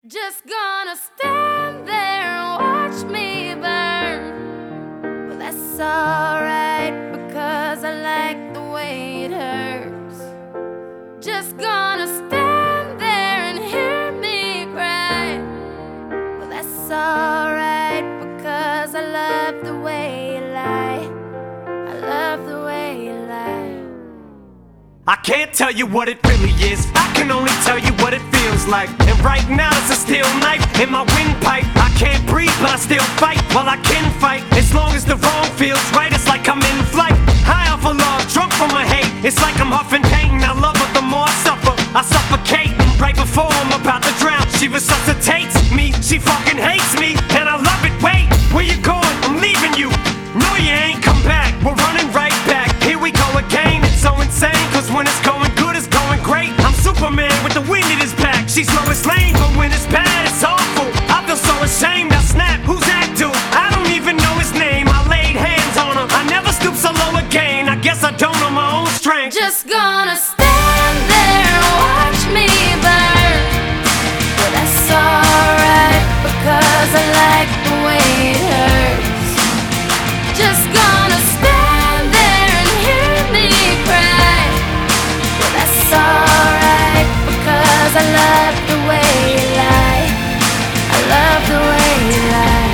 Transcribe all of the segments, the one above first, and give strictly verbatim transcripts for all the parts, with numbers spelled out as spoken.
Just gonna stand there and watch me burn. Well, that's alright because I like the way it hurts. Just gonna stand there and hear me cry. Well, that's alright because I love the way you lie. I love the way you lie. I can't tell you what it really is, I can only tell you what it feels like. And right now it's a steel knife in my windpipe. I can't breathe but I still fight while I can fight. As long as the wrong feels right, it's like I'm in flight. High off of love, drunk from my hate. It's like I'm huffing pain, I love her the more I suffer. I suffocate, right before I'm about to drown. She resuscitates me, she fucking hates me, and I love it. Wait, where you going? I'm leaving you. No, you ain't come back, we're running right back. Here we go again, it's so insane. Cause when it's going good, it's going great. I'm Superman with the wind in his back. She's Lois Lane, but when it's bad, it's awful. I feel so ashamed, I snap, who's that dude? I don't even know his name, I laid hands on him. I never stoop so low again, I guess I don't know my own strength. Just gonna stand there and watch me burn. Well, that's alright because I like the way it hurts. Just gonna stand there and hear me cry. Well, that's alright because I love the way you lie. I love the way you lie.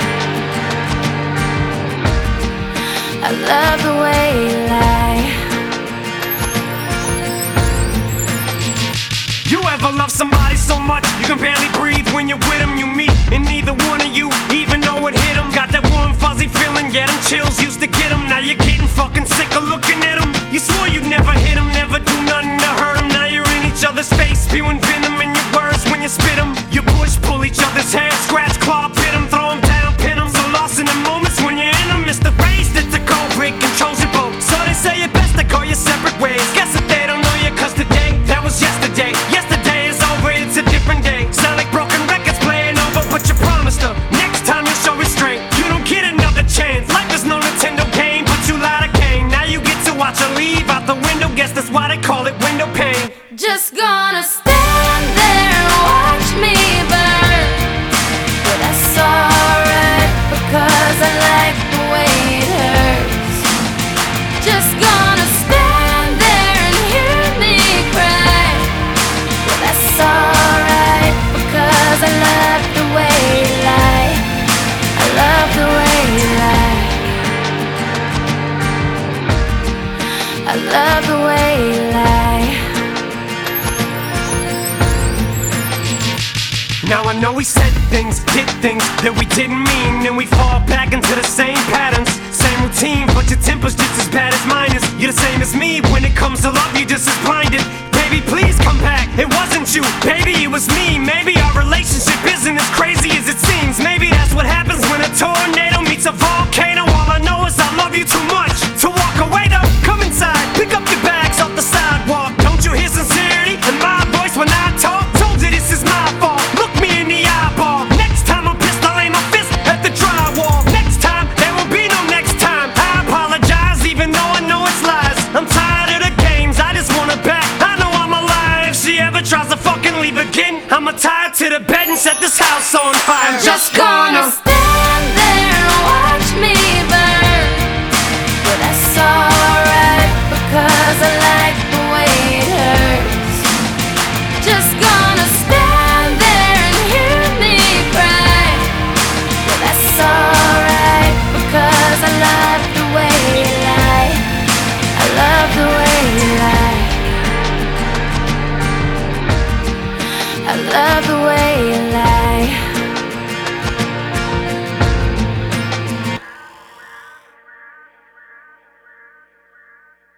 I love the way you lie. You ever love somebody so much you can barely breathe when you're with them? You meet and neither one of you even know it hit them. Got that warm fuzzy feeling, yeah, them chills used to get them. Now you're getting fucking sick of looking at them. You swore you'd never hit them, never do nothing to hurt them. Now you're in each other's face, spewing venom in your words when you spit them. You push, pull each other's hair, scratch, claw, pit them, throw them down, pin them. So lost in the moments when you're in them. It's the race that's the cold break controls your boat. So they say it best to go your separate ways. Guess that they don't know you cause today, that was yesterday. Yesterday is over, it's a different day. Sound like broken records playing over, but you promised her next time you'll show restraint. You don't get another chance. Life is no Nintendo game, but you lied again. Now you get to watch her leave out the window. Guess that's why they call it window pane. Just gonna stand there and watch me burn. But that's alright because I like the way it hurts. Just gonna stand there and hear me cry. But that's alright because I love the way you lie. I love the way you lie. I love the way you lie. Now I know we said things, did things that we didn't mean, and we fall back into the same patterns, same routine, but your temper's just as bad as mine is. You're the same as me, when it comes to love you're just as blinded. Baby, please come back, it wasn't you, baby, it was me. Maybe our relationship isn't as crazy as it seems. Maybe that's what happens when a tornado meets a volcano. All I know is I love you too much to walk away though. Come inside, pick up your bags off the sidewalk. Don't you hear sincerity in my voice when I talk? Told you this is my fault, look me in the eyeball. Next time I'm pissed, I'll aim my fist at the drywall. Next time, there will be no next time. I apologize even though I know it's lies. I'm tired of the games, I just want her back. I know I'm alive, if she ever tries to fucking leave again, I'ma tie her to the bed and set this house on fire. I'm just gonna stand there and watch me burn. But that's alright because I like the way it hurts. Just gonna stand there and hear me cry. But that's alright because I love the way you lie. I love the way you lie. I love